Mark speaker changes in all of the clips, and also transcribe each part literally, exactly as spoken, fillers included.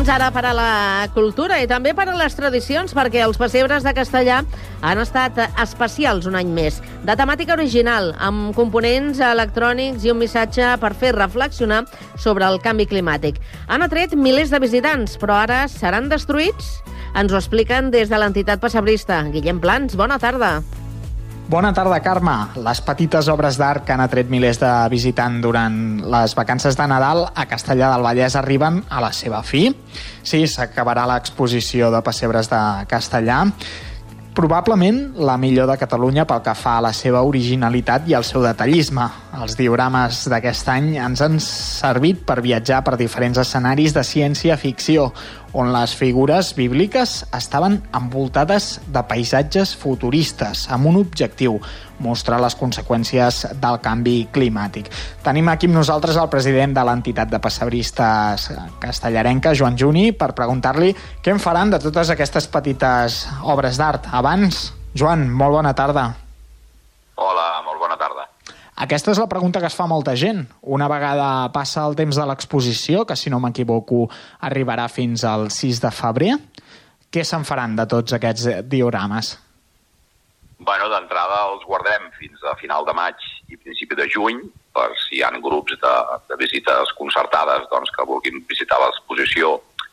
Speaker 1: Temps ara per a la cultura i també per a les tradicions, perquè els pessebres de Castellar han estat especials un any més. De temàtica original, amb components electrònics i un missatge per fer reflexionar sobre el canvi climàtic. Han atret milers de visitants, però ara seran destruïts? Ens ho expliquen des de l'entitat pessebrista. Guillem Plans, bona tarda.
Speaker 2: Bona tarda, Carme. Les petites obres d'art que han atret milers de visitants durant les vacances de Nadal a Castellar del Vallès arriben a la seva fi. Sí, s'acabarà l'exposició de pessebres de Castellar, probablement la millor de Catalunya pel que fa a la seva originalitat i el seu detallisme. Els diorames d'aquest any ens han servit per viatjar per diferents escenaris de ciència-ficció, on les figures bíbliques estaven envoltades de paisatges futuristes, amb un objectiu, mostrar les conseqüències del canvi climàtic. Tenim aquí amb nosaltres el president de l'entitat de pessebristes castellarenca, Joan Juni, per preguntar-li què en faran de totes aquestes petites obres d'art. Abans, Joan, molt bona tarda.
Speaker 3: Hola, molt bona tarda.
Speaker 2: Aquesta és la pregunta que es fa molta gent. Una vegada passa el temps de l'exposició, que si no m'equivoco arribarà fins al sis de febrer, què se'n faran de tots aquests diorames?
Speaker 3: Bueno, d'entrada els guardem fins a final de maig i principi de juny, per si hi ha grups de, de visites concertades doncs, que vulguin visitar l'exposició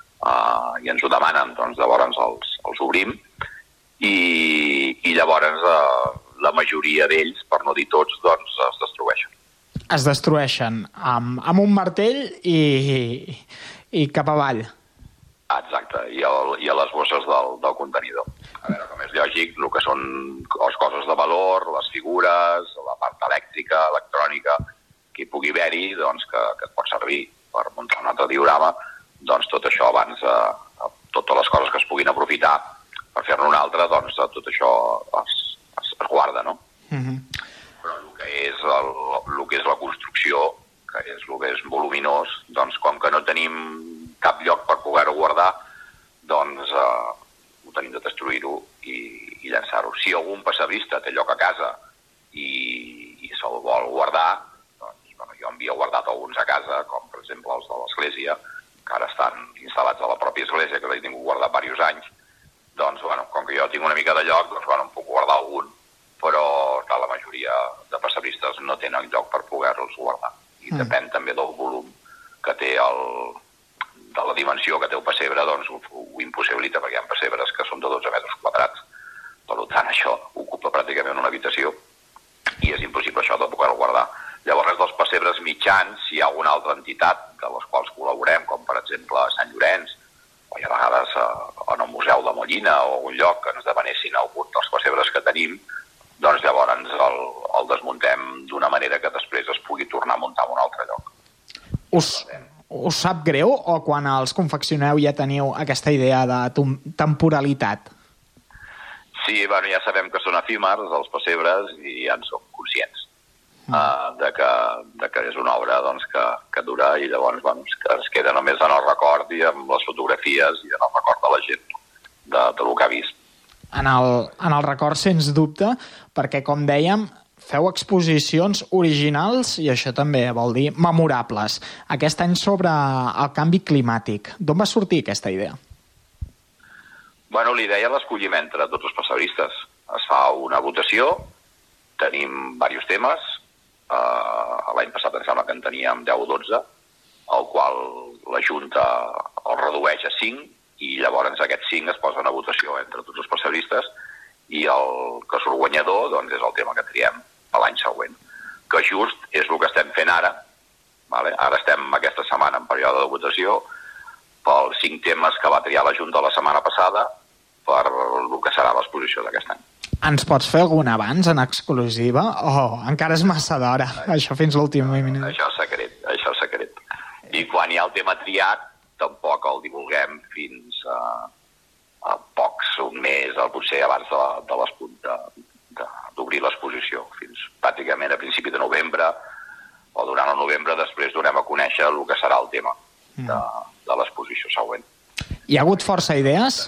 Speaker 3: eh, i ens ho demanen, doncs llavors els, els obrim i, i llavors eh, la majoria d'ells, per no dir tots, doncs es destrueixen.
Speaker 2: Es destrueixen amb, amb un martell i, i cap avall.
Speaker 3: Exacte, i, el, i a les bosses del, del contenidor. A veure, com és lògic, el que són les coses de valor, les figures, la part elèctrica, electrònica, que hi pugui haver-hi, doncs que, que et pot servir per muntar un altre diorama, doncs tot això abans, eh, totes les coses que es puguin aprofitar per fer-ne un altre, doncs tot això es, es, es guarda, no?
Speaker 2: Uh-huh.
Speaker 3: Però el que és, el, el que és la construcció, que és el que és voluminós, doncs com que no tenim cap lloc per poder-ho guardar, doncs eh, ho tenim de destruir-ho i, i llançar-ho. Si algun pessebrista té lloc a casa i, i se'l vol guardar, doncs bueno, jo en havia guardat alguns a casa, com per exemple els de l'església, que ara estan instal·lats a la pròpia església, que l'he tingut guardat diversos anys, doncs bueno, com que jo tinc una mica de lloc, doncs bueno, em puc guardar algun, però clar, la majoria de pessebristes no tenen lloc per poder-los guardar. I mm. depèn també del volum que té el... de la dimensió que té el pessebre, doncs ho, ho impossibilita, perquè hi ha pessebres que són de dotze metres quadrats. Per tant, això ocupa pràcticament una habitació i és impossible això de poder-ho guardar. Llavors, dels pessebres mitjans, si hi ha alguna altra entitat de les quals col·laborem, com per exemple Sant Llorenç, o hi ha vegades eh, en el Museu de Mollina o algun lloc que ens demanessin algun dels pessebres que tenim, doncs llavors el, el desmuntem d'una manera que després es pugui tornar a muntar en un altre lloc.
Speaker 2: Us, us sap greu o quan els confeccioneu ja teniu aquesta idea de temporalitat?
Speaker 3: Sí, bueno, ja sabem que són efímers els pessebres i ja en som conscients mm. uh, de, que, de que és una obra doncs, que, que dura i llavors bueno, que es queda només en el record i amb les fotografies i en el record de la gent de, de lo que ha vist.
Speaker 2: En el, en el record, sens dubte, perquè, com dèiem, feu exposicions originals i això també vol dir memorables. Aquest any sobre el canvi climàtic. D'on va sortir aquesta idea?
Speaker 3: Bueno, la idea l'escollim entre tots els pessebristes. Es fa una votació, tenim diversos temes. Uh, L'any passat em sembla que en teníem deu o dotze, el qual la Junta el redueix a cinc, i llavors aquests cinc es posen a votació entre tots els pessebristes i el que surt guanyador doncs, és el tema que triem a l'any següent, que just és el que estem fent ara. Vale? Ara estem aquesta setmana en període de votació pels cinc temes que va triar la Junta la setmana passada per el que serà l'exposició d'aquest any.
Speaker 2: Ens pots fer algun abans en exclusiva? Oh, encara és massa d'hora, això fins l'últim minut.
Speaker 3: Això és secret, això és secret. I quan hi ha el tema triat, tampoc el divulguem fins a, a pocs, un mes, potser abans de, de les de, de, d'obrir l'exposició, fins pràcticament a principi de novembre o durant el novembre després donem a conèixer el que serà el tema de, de l'exposició següent.
Speaker 2: Hi ha hagut força idees?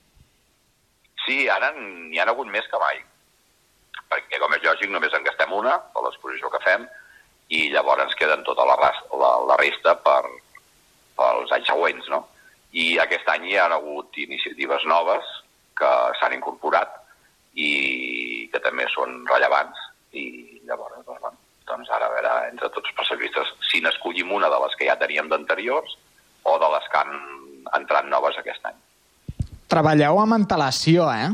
Speaker 3: Sí, ara n'hi ha hagut més que mai, perquè com és lògic només en gastem una per l'exposició que fem i llavors ens queden tota la, la, la resta per pels anys següents, no? I aquest any hi ha hagut iniciatives noves que s'han incorporat i que també són rellevants. I llavors, doncs, bueno, doncs ara a veure, entre tots els pessevistes, si n'escollim una de les que ja teníem d'anteriors o de les que han entrat noves aquest any.
Speaker 2: Treballeu amb antelació, eh?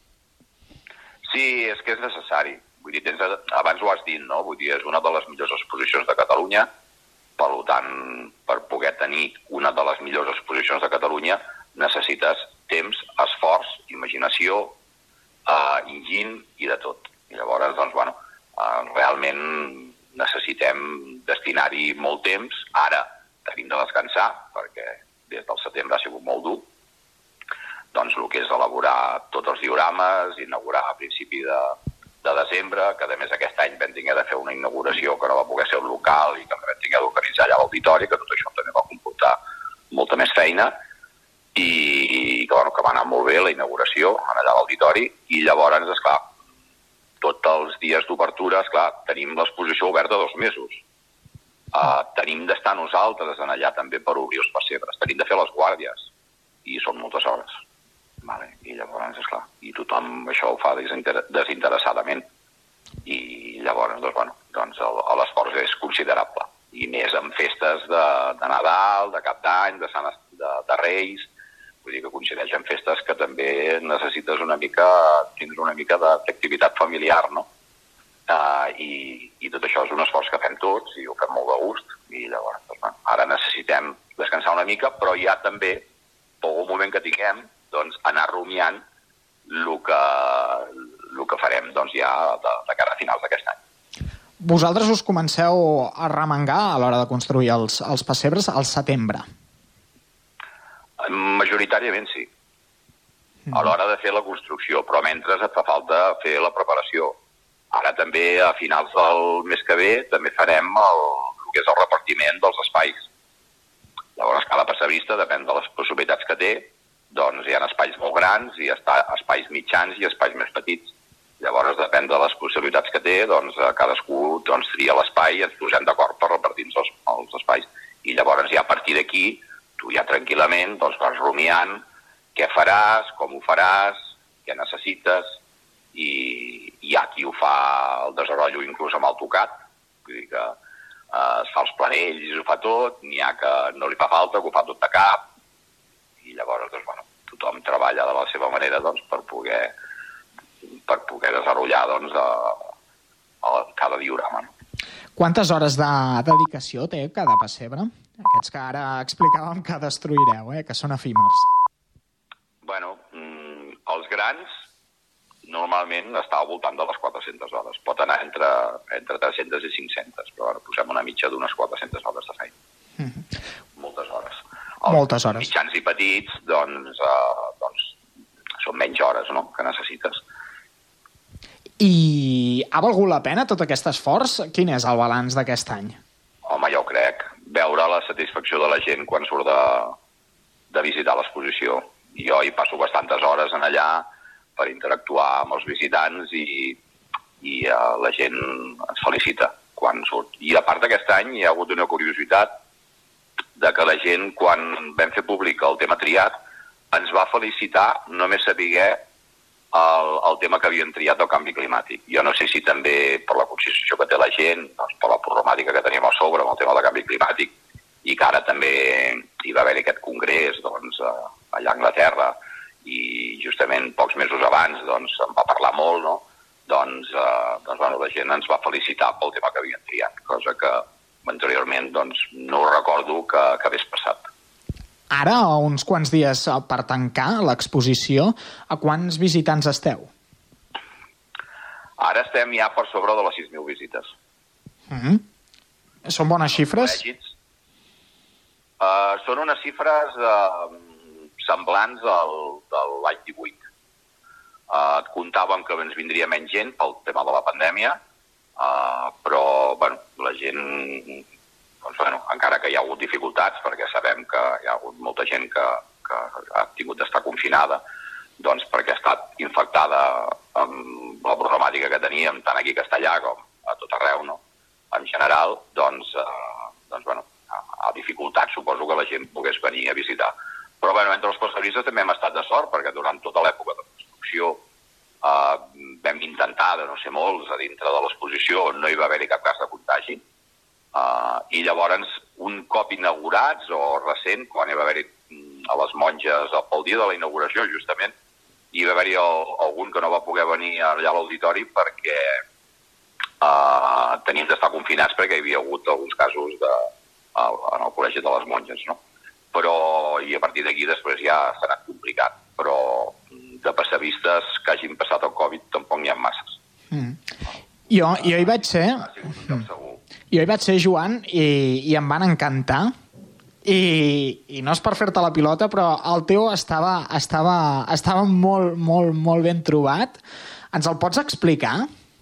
Speaker 3: Sí, és que és necessari. Vull dir, tens, abans ho has dit, no? Vull dir, és una de les millors exposicions de Catalunya. Per tant, per poder tenir una de les millors exposicions de Catalunya necessites temps, esforç, imaginació, eh, enginy i de tot. I llavors, doncs, bueno, eh, realment necessitem destinar-hi molt temps. Ara tenim de descansar, perquè des del setembre ha sigut molt dur. Doncs el que és elaborar tots els diorames, inaugurar a principi de, de desembre, que a més aquest any vam tenir de fer una inauguració que no va poder ser un local i que vam tenir d'organitzar allà a l'auditori, que tot això també va comportar molta més feina i que, bueno, que va anar molt bé la inauguració allà a l'auditori. I llavors, esclar, tots els dies d'obertura, esclar, tenim l'exposició oberta dos mesos. Uh, tenim d'estar nosaltres en allà també per obrir els pessebres, tenim de fer les guàrdies i són moltes hores. Vale. I llavors, esclar, i tothom això ho fa desinteressadament. I llavors, doncs, bueno, doncs l'esforç és considerable. I més en festes de, de Nadal, de Cap d'Any, de, Sant, de, de Reis, vull dir que coincideix en festes que també necessites una mica, tindre una mica d'activitat familiar, no? Uh, i, i tot això és un esforç que fem tots i ho fem molt de gust. I llavors, doncs, bueno, ara necessitem descansar una mica, però ja també, per un moment que tinguem, doncs, anar rumiant el que, el que farem doncs, ja de, de cara a finals d'aquest any.
Speaker 2: Vosaltres us comenceu a remengar a l'hora de construir els, els pessebres al setembre?
Speaker 3: Majoritàriament sí. A l'hora de fer la construcció, però mentre et fa falta fer la preparació. Ara també, a finals del mes que ve, també farem el, el que és el repartiment dels espais. Llavors, cada pessebrista, depèn de les possibilitats que té, doncs hi ha espais molt grans, i espais mitjans i espais més petits. Llavors, depèn de les possibilitats que té, doncs cadascú doncs, tria l'espai i ens posem d'acord per repartir-nos els, els espais. I llavors ja a partir d'aquí, tu ja tranquil·lament doncs, vas rumiant què faràs, com ho faràs, què necessites, i hi ha qui ho fa el desenrotllo inclús amb AutoCAD, vull dir que eh, es fa els planells i ho fa tot, n'hi ha que no li fa falta, que ho fa tot de cap, i llavors doncs, bueno, tothom treballa de la seva manera doncs, per poder per poder desenvolupar doncs, a, a cada diorama.
Speaker 2: Quantes hores de dedicació té cada pessebre? Aquests que ara explicàvem que destruireu, eh? Que són efímers.
Speaker 3: Bueno, mm, els grans normalment està al voltant de les quatre-centes hores. Pot anar entre, entre tres-centes i cinc-centes, però ara posem una mitja d'unes quatre-centes hores de feina. Mm-hmm. Moltes hores. Els
Speaker 2: Moltes hores.
Speaker 3: Mitjans i petits, doncs, eh, doncs són menys hores, no?, que necessites.
Speaker 2: I ha valgut la pena tot aquest esforç? Quin és el balanç d'aquest any?
Speaker 3: Home, jo crec. Veure la satisfacció de la gent quan surt de, de visitar l'exposició. Jo hi passo bastantes hores en allà per interactuar amb els visitants i, i uh, la gent ens felicita quan surt. I a part d'aquest any hi ha hagut una curiositat de que la gent, quan vam fer públic el tema triat, ens va felicitar només saber el, el tema que havien triat del canvi climàtic. Jo no sé si també per la consideració que té la gent, doncs per la problemàtica que teníem a sobre amb el tema del canvi climàtic, i que ara també hi va haver aquest congrés doncs, allà a Anglaterra, i justament pocs mesos abans doncs, en va parlar molt, no? doncs, eh, doncs bueno, la gent ens va felicitar pel tema que havien triat, cosa que anteriorment doncs, no recordo que, que hagués passat.
Speaker 2: Ara, a uns quants dies per tancar l'exposició, a quants visitants esteu?
Speaker 3: Ara estem ja per sobre de les sis mil visites.
Speaker 2: Mm-hmm. Són bones xifres?
Speaker 3: Uh, són unes xifres uh, semblants al, de l'any divuit. Uh, comptàvem que ens vindria menys gent pel tema de la pandèmia, uh, però bueno, la gent... Doncs, bueno, encara que hi ha hagut dificultats, perquè sabem que hi ha hagut molta gent que, que ha tingut d'estar confinada, doncs perquè ha estat infectada amb la problemàtica que teníem, tant aquí a Castellà com a tot arreu, no? En general, doncs, eh, doncs bueno, ha dificultat, suposo que la gent pogués venir a visitar. Però bueno, entre els passebristes també hem estat de sort, perquè durant tota l'època de construcció eh, vam intentar, de no ser molts, a dintre de l'exposició no hi va haver-hi cap cas de contagi. Uh, I llavors, un cop inaugurats, o recent, quan hi va haver-hi a les monges pel dia de la inauguració, justament, hi va haver-hi algun que no va poder venir allà a l'auditori perquè uh, tenien d'estar confinats perquè hi havia hagut alguns casos de, uh, en el col·legi de les monges, no? Però, i a partir d'aquí després ja s'ha anat complicat, però de passavistes que hagin passat el Covid tampoc n'hi ha masses.
Speaker 2: Mm. Jo, jo hi vaig ser... Jo hi vaig ser, Joan, i, i em van encantar. I, i no és per fer-te la pilota, però el teu estava, estava, estava molt, molt, molt ben trobat. Ens el pots explicar?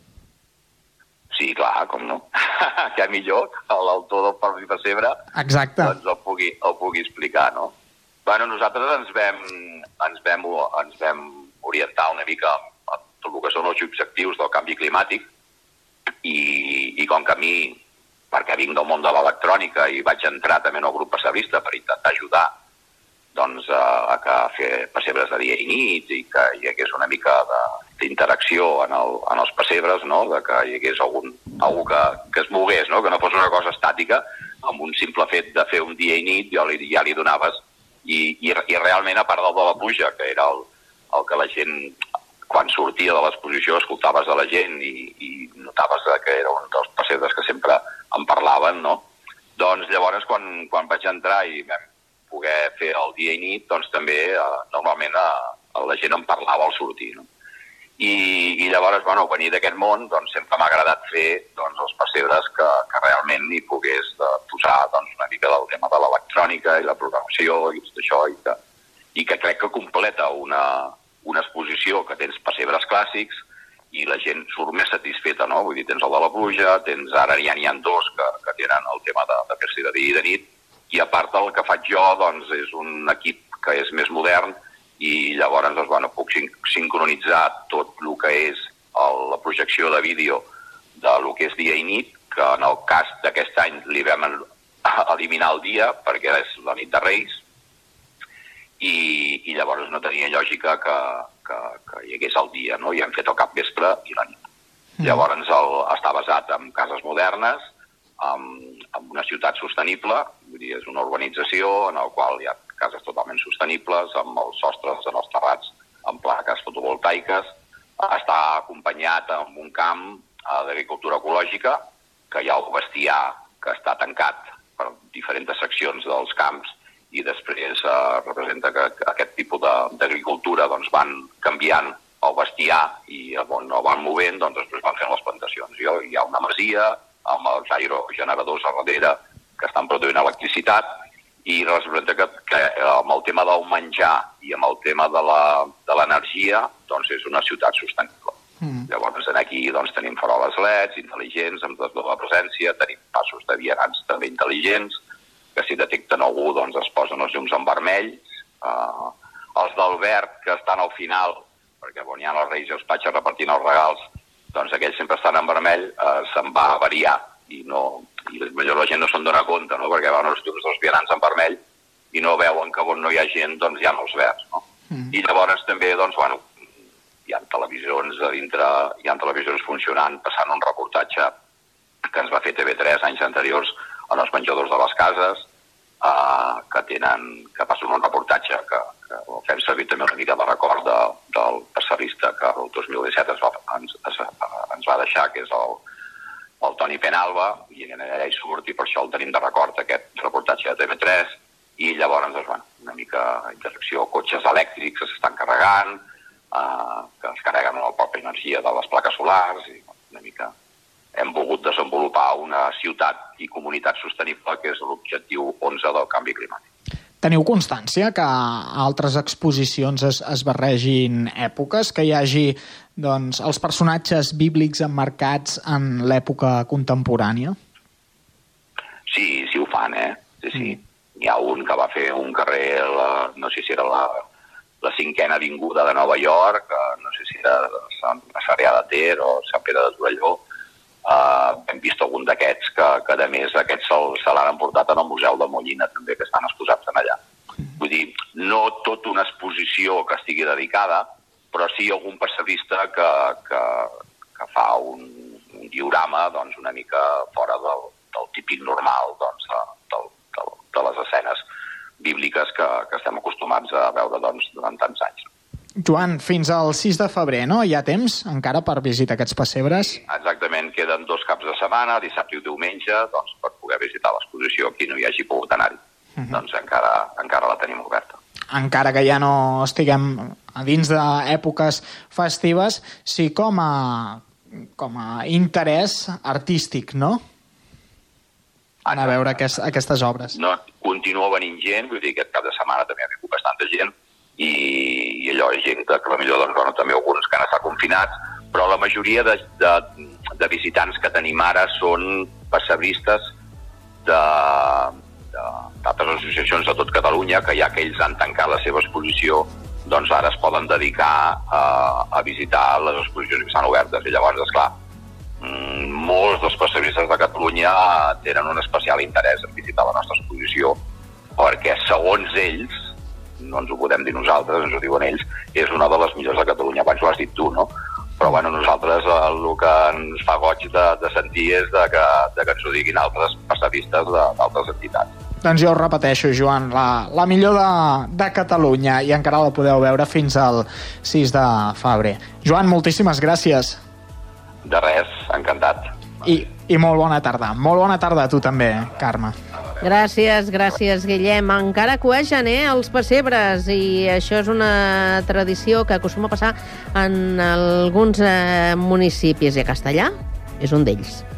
Speaker 3: Sí, clar, com no? Que millor que l'autor del propi pessebre
Speaker 2: Exacte.
Speaker 3: Doncs el pugui, el pugui explicar, no? Bueno, nosaltres ens vam, ens vam, ens vam orientar una mica a tot el que són els objectius del canvi climàtic i, i com que a mi, perquè vinc del món de l'electrònica i vaig entrar també en el grup pessebrista per intentar ajudar doncs, a, a que fer pessebres de dia i nit i que hi hagués una mica d'interacció en, el, en els pessebres, no? De que hi hagués algun, algú que, que es mogués, no? Que no fos una cosa estàtica, amb un simple fet de fer un dia i nit ja li, ja li donaves i, i, i realment a part del de la pluja, que era el, el que la gent quan sortia de l'exposició escoltaves a la gent i, i notaves que era un dels pessebres que sempre en parlaven, no? Doncs llavors quan, quan vaig entrar i vam poder fer el dia i nit, doncs també eh, normalment eh, la gent en parlava al sortir, no? I, i llavors, bueno, venir d'aquest món, doncs sempre m'ha agradat fer doncs, els pessebres que, que realment hi pogués de posar doncs, una mica del tema de l'electrònica i la programació i tot això, i que, i que crec que completa una, una exposició que tens pessebres clàssics i la gent surt més satisfeta, no? Vull dir, tens el de la pluja, tens ara ja n'hi ha dos que, que tenen el tema de, de fer-s'hi de dia i de nit, i a part del que faig jo, doncs és un equip que és més modern i llavors doncs, bueno, puc sincronitzar tot el que és el, la projecció de vídeo de lo que és dia i nit, que en el cas d'aquest any li vam eliminar el dia perquè és la nit de Reis, i, i llavors no tenia lògica que, que, que hi hagués el dia, no? I hem fet el capvespre i la nit. Mm. Llavors el, està basat en cases modernes, en, en una ciutat sostenible, vull dir, és una urbanització en la qual hi ha cases totalment sostenibles, amb els sostres en els terrats, amb plaques fotovoltaiques. Està acompanyat amb un camp d'agricultura ecològica, que hi ha el bestiar que està tancat per diferents seccions dels camps, i després eh, representa que aquest tipus d'agricultura doncs, van canviant el bestiar i on el van movent, doncs després van fent les plantacions. I hi ha una masia amb els aerogeneradors a darrere que estan produint electricitat i representa que, que amb el tema del menjar i amb el tema de l'energia doncs és una ciutat sostenible. Mm. Llavors aquí doncs, tenim faroles L E Ds intel·ligents amb doble presència, tenim passos de vianants també intel·ligents, que si detecten algú doncs es posen els llums en vermell. Uh, els del verd que estan al final, perquè quan hi ha els Reis i els Patges repartint els regals, doncs aquells sempre estan en vermell, uh, se'n va a variar i, no, i millor la gent no se'n dona compte, no? Perquè veuen els llums dels vianants en vermell i no veuen que on no hi ha gent doncs hi ha els verds, no? Mm. I llavors també doncs, bueno, hi ha televisions a dintre, hi ha televisions funcionant, passant un reportatge que ens va fer T V tres anys anteriors en els menjadors de les cases, eh, que tenen, que passen un reportatge que, que fem servir també una mica de record de, del pesserista que el dos mil disset ens va, ens, ens va deixar, que és el, el Toni Penalba, i allà hi surt, i per això el tenim de record, aquest reportatge de T V tres, i llavors, doncs, bueno, una mica interacció, cotxes elèctrics que s'estan carregant, eh, que es carreguen amb la pròpia energia de les plaques solars, i una mica hem volgut desenvolupar una ciutat i comunitat sostenible, que és l'objectiu onze del canvi climàtic.
Speaker 2: Teniu constància que a altres exposicions es, es barregin èpoques, que hi hagi doncs, els personatges bíblics emmarcats en l'època contemporània?
Speaker 3: Sí, sí ho fan, eh? Sí, sí. Mm. Hi ha un que va fer un carrer, la, no sé si era la, la cinquena avinguda de Nova York, no sé si era Sant Sarrià de Ter o Sant Pere de Torelló. Uh, hem vist algun d'aquests que, que a més aquests se, se l'han emportat en el Museu de Mollina també, que estan exposats en allà. Vull dir, no tota una exposició que estigui dedicada, però sí algun passadista que, que, que fa un, un diorama doncs, una mica fora del, del típic normal doncs, del, del, de les escenes bíbliques que, que estem acostumats a veure doncs, durant tants anys.
Speaker 2: Joan, fins al sis de febrer, no? Hi ha temps encara per visitar aquests pessebres?
Speaker 3: Sí, exactament, queden dos caps de setmana, dissabte i diumenge, doncs, per poder visitar l'exposició qui no hi hagi pogut anar-hi. Uh -huh. Doncs encara, encara la tenim oberta. Encara
Speaker 2: que ja no estiguem a dins d'èpoques festives, sí com a, com a interès artístic, no? Anar a veure aquest, aquestes obres.
Speaker 3: No, continua venint gent, vull dir, aquest cap de setmana també ha vingut bastanta gent, i, i allò és gent que, que potser doncs, bueno, també alguns que han estat confinats, però la majoria de, de, de visitants que tenim ara són passebristes de, de, d'altres associacions de tot Catalunya, que ja que ells han tancat la seva exposició, doncs ara es poden dedicar a, a visitar les exposicions que estan obertes. I llavors, esclar, molts dels passebristes de Catalunya tenen un especial interès en visitar la nostra exposició, perquè segons ells, no ens ho podem dir nosaltres, ens ho diuen ells, és una de les millors de Catalunya. Abans ho has dit tu, no? Però bueno, nosaltres el que ens fa goig de, de sentir és de que, de que ens ho diguin altres passebristes d'altres entitats.
Speaker 2: Doncs jo ho repeteixo, Joan, la, la millor de, de Catalunya, i encara la podeu veure fins al sis de febrer. Joan, moltíssimes gràcies.
Speaker 3: De res, encantat.
Speaker 2: I, i molt bona tarda. Molt bona tarda a tu també, Carme.
Speaker 1: Gràcies, gràcies, Guillem. Encara cuegen, eh, els pessebres, i això és una tradició que acostuma a passar en alguns eh, municipis, i a Castellà és un d'ells.